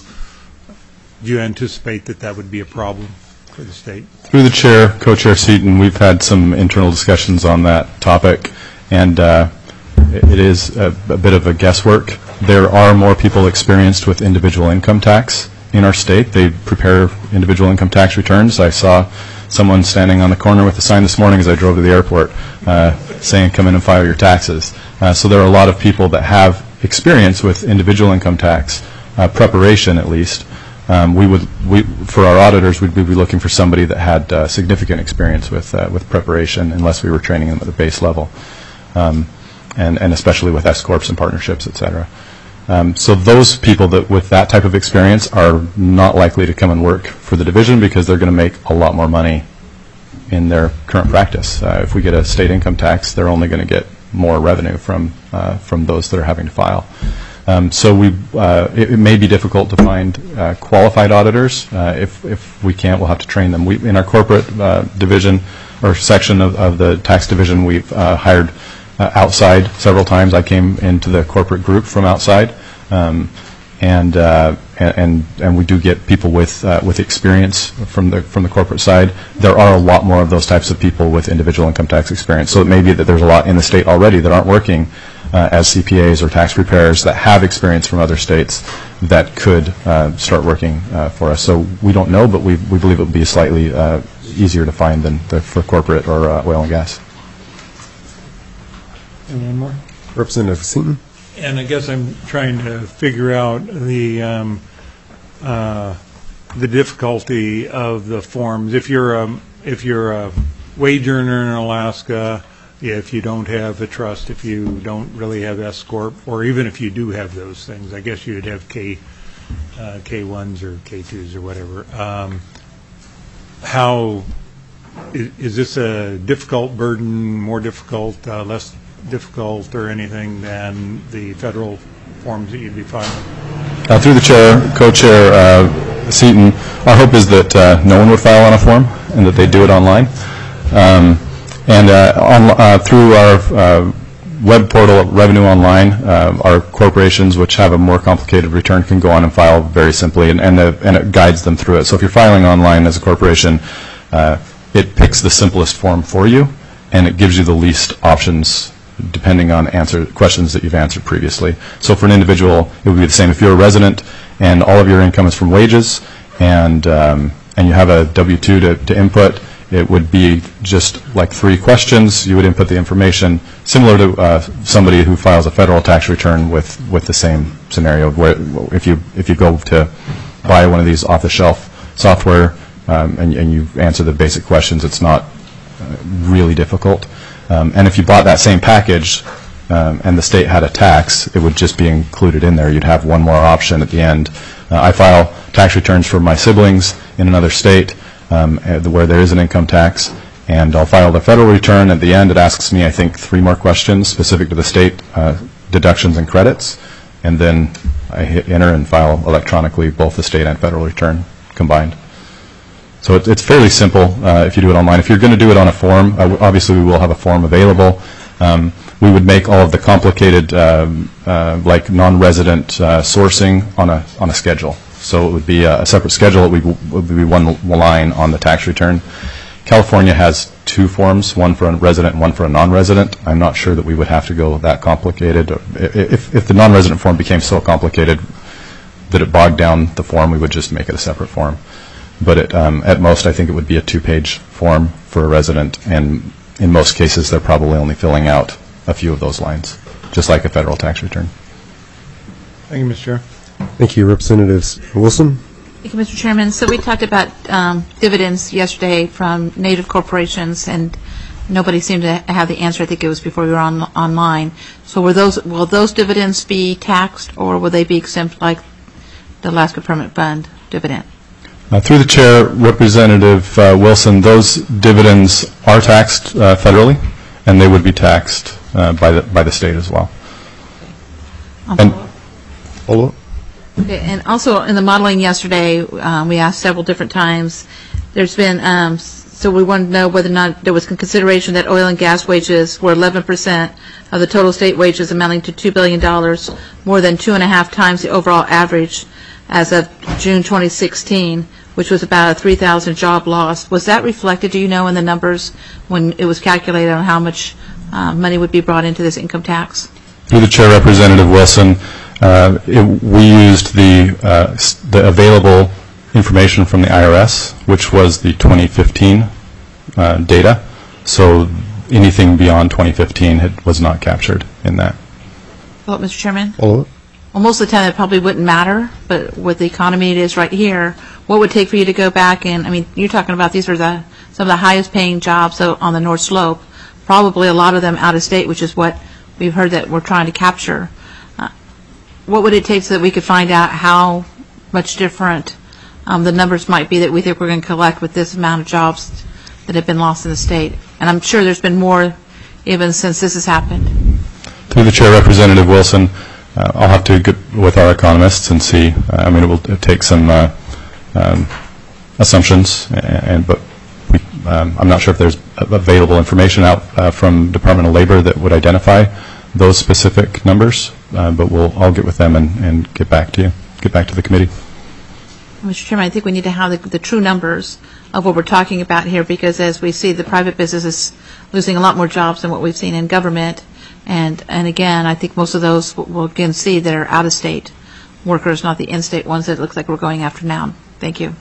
do you anticipate that that would be a problem for the state? Through the chair, co-chair Seaton, we've had some internal discussions on that topic, and uh, it is a, a bit of a guesswork. There are more people experienced with individual income tax in our state. They prepare individual income tax returns. I saw someone standing on the corner with a sign this morning as I drove to the airport uh, saying, come in and file your taxes. Uh, so there are a lot of people that have experience with individual income tax, uh, preparation at least. Um, we would, we, for our auditors, we'd be looking for somebody that had uh, significant experience with uh, with preparation, unless we were training them at the base level, um, and, and especially with S corps and partnerships, et cetera. Um, so those people that with that type of experience are not likely to come and work for the division because they're going to make a lot more money in their current practice. Uh, if we get a state income tax, they're only going to get more revenue from uh, from those that are having to file. Um, so we, uh, it, it may be difficult to find uh, qualified auditors. Uh, if if we can't, we'll have to train them. We in our corporate uh, division or section of, of the tax division, we've uh, hired uh, outside several times. I came into the corporate group from outside, um, and, uh, and and we do get people with uh, with experience from the from the corporate side. There are a lot more of those types of people with individual income tax experience. So it may be that there's a lot in the state already that aren't working Uh, as C P As or tax preparers that have experience from other states that could uh, start working uh, for us. So we don't know, but we we believe it would be slightly uh, easier to find than the, for corporate or uh, oil and gas. And one more? Representative Seaton. And I guess I'm trying to figure out the um, uh, the difficulty of the forms. If you're a, if you're a wage earner in Alaska, if you don't have a trust, if you don't really have S corp, or even if you do have those things, I guess you'd have K uh, K ones or K twos or whatever. Um, how is, is this a difficult burden, more difficult, uh, less difficult, or anything than the federal forms that you'd be filing? Uh, through the chair, co-chair uh, Seaton, our hope is that uh, no one would file on a form and that they do it online. Um, And uh, on, uh, through our uh, web portal, Revenue Online, uh, our corporations which have a more complicated return can go on and file very simply, and, and, the, and it guides them through it. So if you're filing online as a corporation, uh, it picks the simplest form for you, and it gives you the least options depending on answer questions that you've answered previously. So for an individual, it would be the same. If you're a resident and all of your income is from wages, and um, and you have a W two to, to input, it would be just like three questions. You would input the information, similar to uh, somebody who files a federal tax return with, with the same scenario. Where if you if you go to buy one of these off-the-shelf software um, and, and you answer the basic questions, it's not uh, really difficult. Um, and if you bought that same package um, and the state had a tax, it would just be included in there. You'd have one more option at the end. Uh, I file tax returns for my siblings in another state. Um, where there is an income tax, and I'll file the federal return. At the end, it asks me, I think, three more questions specific to the state uh, deductions and credits, and then I hit enter and file electronically both the state and federal return combined. So it, it's fairly simple uh, if you do it online. If you're going to do it on a form, uh, obviously we will have a form available. Um, we would make all of the complicated, um, uh, like non-resident uh, sourcing on a on a schedule. So it would be a, a separate schedule. It would, would be one line on the tax return. California has two forms, one for a resident and one for a non-resident. I'm not sure that we would have to go that complicated. If, if the non-resident form became so complicated that it bogged down the form, we would just make it a separate form. But it, um, at most, I think it would be a two-page form for a resident, and in most cases, they're probably only filling out a few of those lines, just like a federal tax return. Thank you, Mister Chair. Thank you. Representatives Wilson? Thank you, Mister Chairman. So we talked about um, dividends yesterday from native corporations, and nobody seemed to have the answer. I think it was before we were on online. So were those will those dividends be taxed, or will they be exempt like the Alaska Permanent Fund dividend? Uh, through the chair, Representative uh, Wilson, those dividends are taxed uh, federally, and they would be taxed uh, by the by the state as well. And Follow up? Okay, and also in the modeling yesterday, um, we asked several different times. There's been um, so we wanted to know whether or not there was consideration that oil and gas wages were eleven percent of the total state wages, amounting to two billion dollars, more than two and a half times the overall average as of June twenty sixteen, which was about a three thousand job loss. Was that reflected, do you know, in the numbers when it was calculated on how much uh, money would be brought into this income tax? Through the chair, Representative Wilson, uh, it, we used the uh, the available information from the I R S, which was the twenty fifteen uh, data. So anything beyond twenty fifteen had, was not captured in that. Well, Mister Chairman? Follow up? Well, most of the time it probably wouldn't matter, but with the economy it is right here, what would it take for you to go back and, I mean, you're talking about these are the, some of the highest paying jobs on the North Slope, probably a lot of them out of state, which is what we've heard that we're trying to capture. Uh, what would it take so that we could find out how much different um, the numbers might be that we think we're going to collect with this amount of jobs that have been lost in the state? And I'm sure there's been more even since this has happened. Through the chair, Representative Wilson, Uh, I'll have to get with our economists and see. Uh, I mean, it will take some uh, um, assumptions, and, and but we, um, I'm not sure if there's available information out uh, from Department of Labor that would identify those specific numbers. Uh, but we'll I'll get with them and, and get back to you, get back to the committee. Mister Chairman, I think we need to have the, the true numbers of what we're talking about here, because as we see, the private business is losing a lot more jobs than what we've seen in government. And, and again, I think most of those we'll again see that are out-of-state workers, not the in-state ones that it looks like we're going after now. Thank you.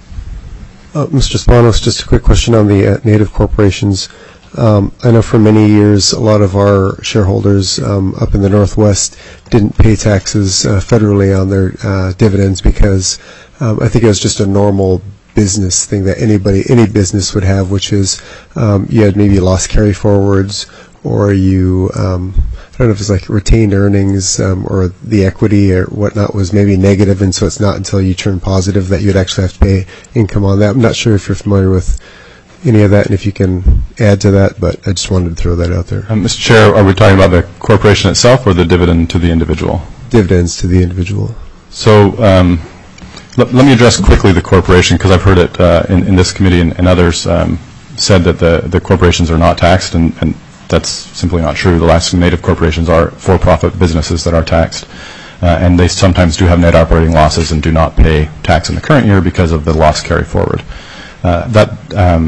Uh, Mister Spanos, just a quick question on the uh, native corporations. Um, I know for many years a lot of our shareholders um, up in the Northwest didn't pay taxes uh, federally on their uh, dividends because um, I think it was just a normal business thing that anybody, any business would have, which is um, you had maybe lost carry forwards, or you, um, I don't know if it's like retained earnings um, or the equity or whatnot was maybe negative, and so it's not until you turn positive that you'd actually have to pay income on that. I'm not sure if you're familiar with any of that and if you can add to that, but I just wanted to throw that out there. Um, Mister Chair, are we talking about the corporation itself or the dividend to the individual? Dividends to the individual. So um, let, let me address quickly the corporation, because I've heard it uh, in, in this committee and, and others um, said that the, the corporations are not taxed, and, and that's simply not true. The Alaska Native corporations are for-profit businesses that are taxed, uh, and they sometimes do have net operating losses and do not pay tax in the current year because of the loss carry forward. Uh, that um,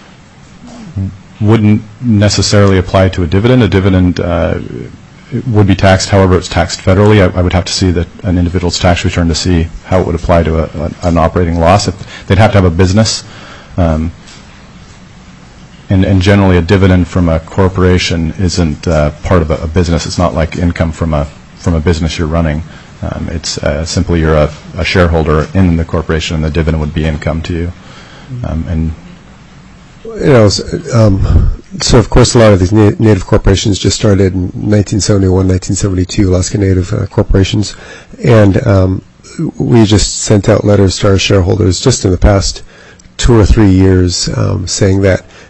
wouldn't necessarily apply to a dividend. A dividend uh, would be taxed, however, it's taxed federally. I, I would have to see that an individual's tax return to see how it would apply to a, a, an operating loss. If they'd have to have a business. Um, And, and generally, a dividend from a corporation isn't uh, part of a, a business. It's not like income from a from a business you're running. Um, it's uh, simply you're a, a shareholder in the corporation, and the dividend would be income to you. Um, and you know, um, so of course, a lot of these na- native corporations just started in nineteen seventy-one, nineteen seventy-two, Alaska Native uh, corporations, and um, we just sent out letters to our shareholders just in the past two or three years um, saying that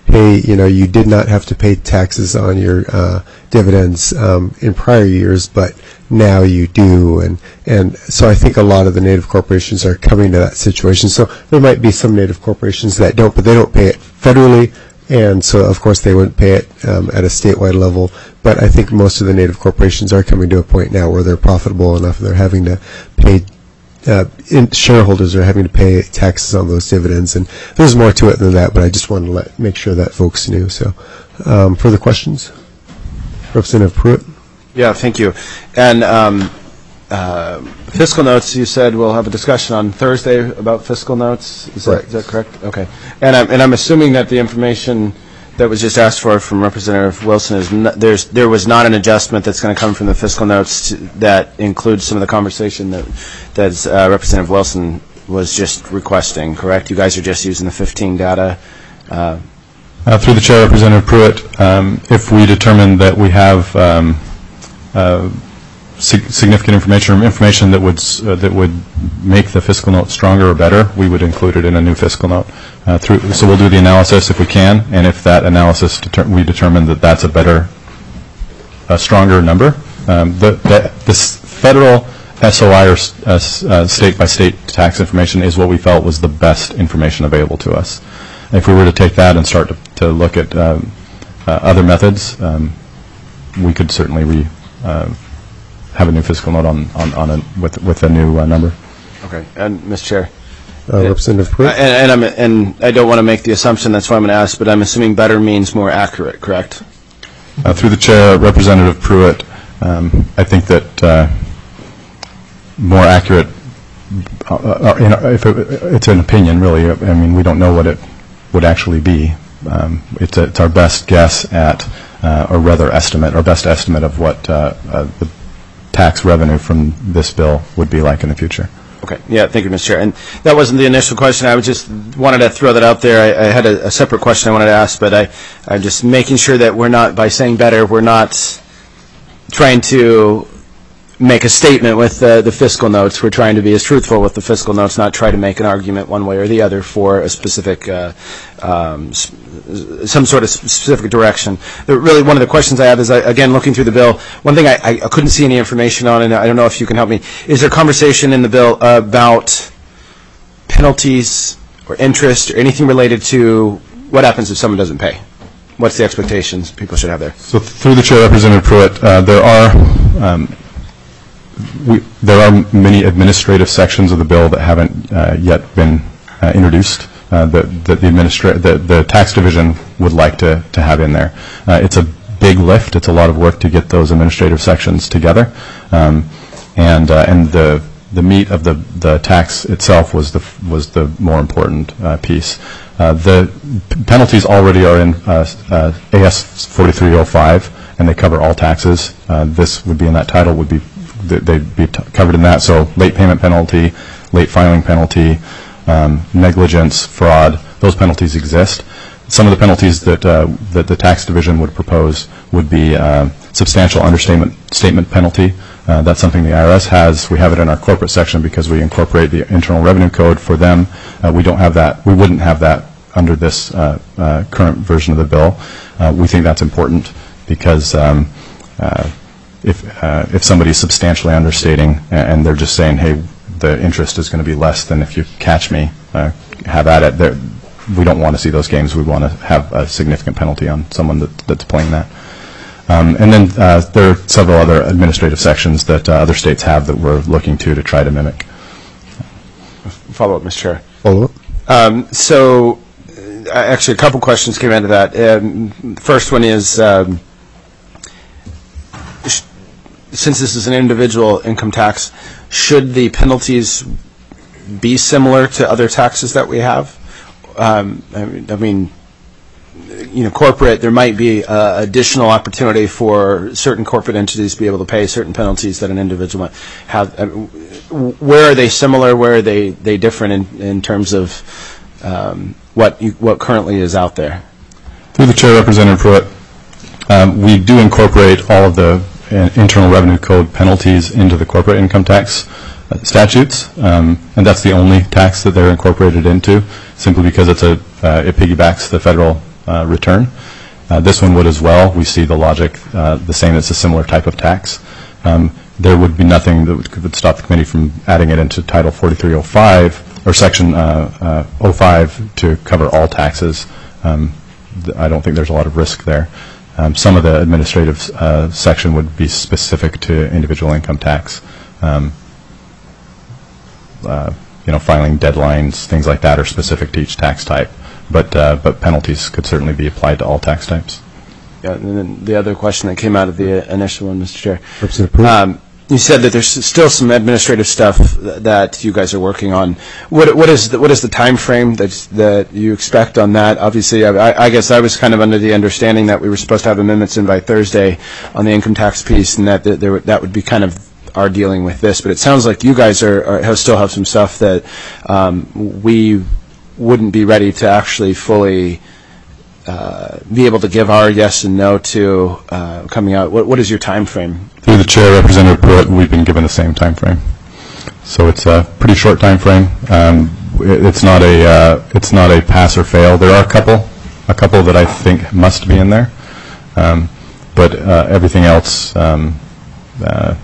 hey, you know, you did not have to pay taxes on your uh, dividends um, in prior years, but now you do. And, and so I think a lot of the native corporations are coming to that situation. So there might be some native corporations that don't, but they don't pay it federally. And so, of course, they wouldn't pay it um, at a statewide level. But I think most of the native corporations are coming to a point now where they're profitable enough, they're having to pay, uh, in, shareholders are having to pay taxes on those dividends. And there's more to it than that, but I just wanted to let, make sure that folks knew. So, um, further questions? Representative Pruitt? Yeah, thank you. And um, uh, fiscal notes, you said we'll have a discussion on Thursday about fiscal notes. Is that, Right. is that correct? Okay. And I'm, and I'm assuming that the information that was just asked for from Representative Wilson is not, there's there was not an adjustment that's going to come from the fiscal notes to, that includes some of the conversation that that uh, Representative Wilson was just requesting. Correct? You guys are just using the fifteen data. Uh, Uh, through the chair, Representative Pruitt, um, if we determine that we have um, uh, sig- significant information or information that would s- uh, that would make the fiscal note stronger or better, we would include it in a new fiscal note. Uh, through, so we'll do the analysis if we can, and if that analysis deter- we determine that that's a better, a stronger number, um, the, the this federal S O I or s- uh, s- uh, state-by-state tax information is what we felt was the best information available to us. If we were to take that and start to, to look at um, uh, other methods, um, we could certainly re, uh, have a new fiscal note on, on, on a, with, with a new uh, number. okay. And Miz Chair. Uh, Representative Uh, Pruitt? and, and, I'm, and I don't want to make the assumption, that's why I'm going to ask, but I'm assuming better means more accurate, correct? Uh, through the chair, Representative Pruitt, um, I think that uh, more accurate, uh, uh, you know, if it, it's an opinion, really. I mean, we don't know what it would actually be. Um, it's, a, it's our best guess at, uh, or rather estimate, our best estimate of what uh, uh, the tax revenue from this bill would be like in the future. Okay. Yeah, thank you, Miz Chair. And that wasn't the initial question. I was just wanted to throw that out there. I, I had a, a separate question I wanted to ask, but I, I'm just making sure that we're not, by saying better, we're not trying to make a statement with uh, the fiscal notes. We're trying to be as truthful with the fiscal notes, not try to make an argument one way or the other for a specific, uh, um, s- some sort of specific direction. The, really, one of the questions I have is, I, again, looking through the bill, one thing I, I couldn't see any information on, and I don't know if you can help me, is there conversation in the bill about penalties or interest or anything related to what happens if someone doesn't pay? What's the expectations people should have there? So through the chair, Representative Pruitt, uh, there are um, We, there are many administrative sections of the bill that haven't uh, yet been uh, introduced uh, that, that the, administra- the, the tax division would like to, to have in there. Uh, it's a big lift. It's a lot of work to get those administrative sections together. Um, and uh, and the the meat of the, the tax itself was the was the more important uh, piece. Uh, the p- penalties already are in uh, uh, A S forty-three oh five, and they cover all taxes. Uh, this would be in that title, would be they'd be t- covered in that. So late payment penalty, late filing penalty, um, negligence, fraud, those penalties exist. Some of the penalties that uh, that the tax division would propose would be uh, substantial understatement statement penalty. Uh, that's something the I R S has. We have it in our corporate section because we incorporate the Internal Revenue Code for them. Uh, we don't have that. We wouldn't have that under this uh, uh, current version of the bill. Uh, we think that's important because um, uh, If uh, if somebody's substantially understating and they're just saying, hey, the interest is going to be less than if you catch me, uh, have at it. They're, we don't want to see those games. We want to have a significant penalty on someone that, that's playing that. Um, and then uh, there are several other administrative sections that uh, other states have that we're looking to to try to mimic. Follow up, Mister Chair. Follow up? Um, so, uh, actually, a couple questions came into that. Um, the first one is, um, sh- since this is an individual income tax, should the penalties be similar to other taxes that we have? Um, I mean, I mean, you know, corporate, there might be uh, additional opportunity for certain corporate entities to be able to pay certain penalties that an individual might have. I mean, where are they similar? Where are they, they different in, in terms of um, what you, what currently is out there? Through the chair, Representative Pruitt, um, we do incorporate all of the uh, Internal Revenue Code penalties into the corporate income tax uh, statutes, um, and that's the only tax that they're incorporated into, simply because it's a uh, it piggybacks the federal uh, return. Uh, This one would as well. We see the logic uh, the same. It's a similar type of tax. Um, There would be nothing that would would stop the committee from adding it into Title forty-three oh five, or Section uh, uh, oh five, to cover all taxes. Um, th- I don't think there's a lot of risk there. Um, Some of the administrative uh, section would be specific to individual income tax. Um, uh, You know, filing deadlines, things like that are specific to each tax type. But uh, but penalties could certainly be applied to all tax types. Yeah, and then the other question that came out of the initial one, Mister Chair. Representative Pruitt. Um, You said that there's still some administrative stuff th- that you guys are working on. What what is the, what is the time frame that that you expect on that? Obviously, I, I guess I was kind of under the understanding that we were supposed to have amendments in by Thursday on the income tax piece, and that that, there, that would be kind of our dealing with this. But it sounds like you guys are, are have, still have some stuff that um, we wouldn't be ready to actually fully Uh, be able to give our yes and no to uh, coming out. What, what is your time frame? Through the chair, Representative Pruitt, we've been given the same time frame. So it's a pretty short time frame. Um, it, it's not a uh, it's not a pass or fail. There are a couple, a couple that I think must be in there, um, but uh, everything else, um, uh,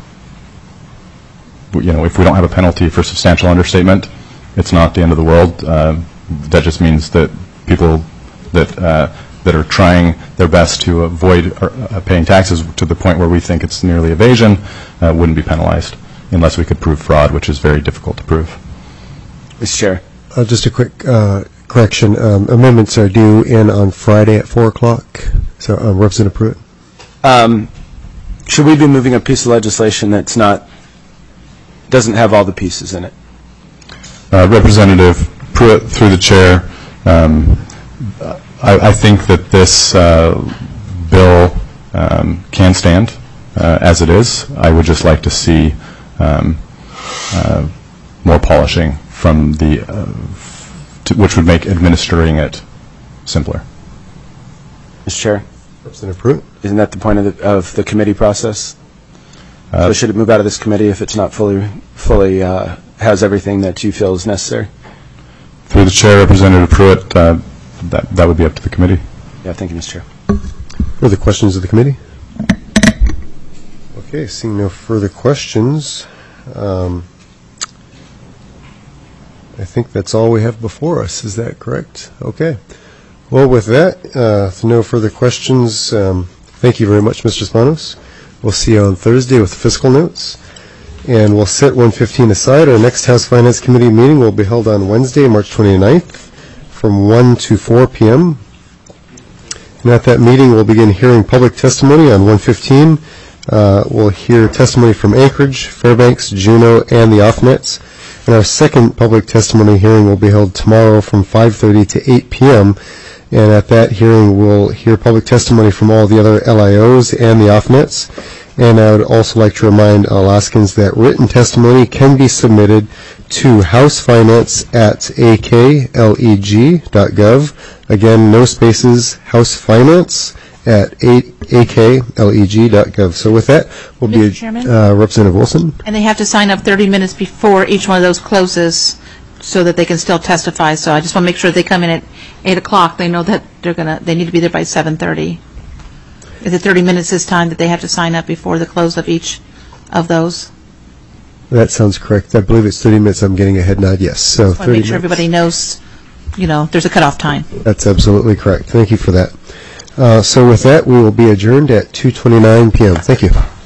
you know, if we don't have a penalty for substantial understatement, it's not the end of the world. Uh, that just means that people that uh, that are trying their best to avoid uh, paying taxes to the point where we think it's nearly evasion uh, wouldn't be penalized unless we could prove fraud, which is very difficult to prove. Mister Chair. Uh, just a quick uh, correction. Um, amendments are due in on Friday at four o'clock. So, um, Representative Pruitt. Um, should we be moving a piece of legislation that's not, doesn't have all the pieces in it? Uh, Representative Pruitt, through the chair, um, I, I think that this uh, bill um, can stand uh, as it is. I would just like to see um, uh, more polishing from the, uh, to, which would make administering it simpler. Mister Chair. Representative Pruitt. Isn't that the point of the, of the committee process? Uh, so should it move out of this committee if it's not fully fully uh, has everything that you feel is necessary? Through the chair, Representative Pruitt, uh, that that would be up to the committee. Yeah, thank you, Mister Chair. Further questions of the committee? Okay, seeing no further questions, um, I think that's all we have before us. Is that correct? Okay. Well, with that, uh, with no further questions, um, thank you very much, Mister Spanos. We'll see you on Thursday with fiscal notes. And we'll set one fifteen aside. Our next House Finance Committee meeting will be held on Wednesday, March twenty-ninth, from one to four p.m. And at that meeting, we'll begin hearing public testimony on one fifteen. Uh, we'll hear testimony from Anchorage, Fairbanks, Juneau, and the off-nets. And our second public testimony hearing will be held tomorrow from five thirty to eight p.m. And at that hearing, we'll hear public testimony from all the other L I Os and the off-nets. And I would also like to remind Alaskans that written testimony can be submitted to housefinance at a k leg dot gov. Again, no spaces, housefinance at a k leg dot gov. So with that, we'll Mister be Chairman? uh, Representative Wilson. And they have to sign up thirty minutes before each one of those closes so that they can still testify. So I just want to make sure they come in at eight o'clock. They know that they're gonna. They need to be there by seven thirty. Is it thirty minutes this time that they have to sign up before the close of each of those? That sounds correct. I believe it's thirty minutes. I'm getting a head nod. Yes. So I want to thirty make sure minutes. everybody knows, you know, there's a cutoff time. That's absolutely correct. Thank you for that. Uh, so with that, we will be adjourned at two twenty-nine p.m. Thank you.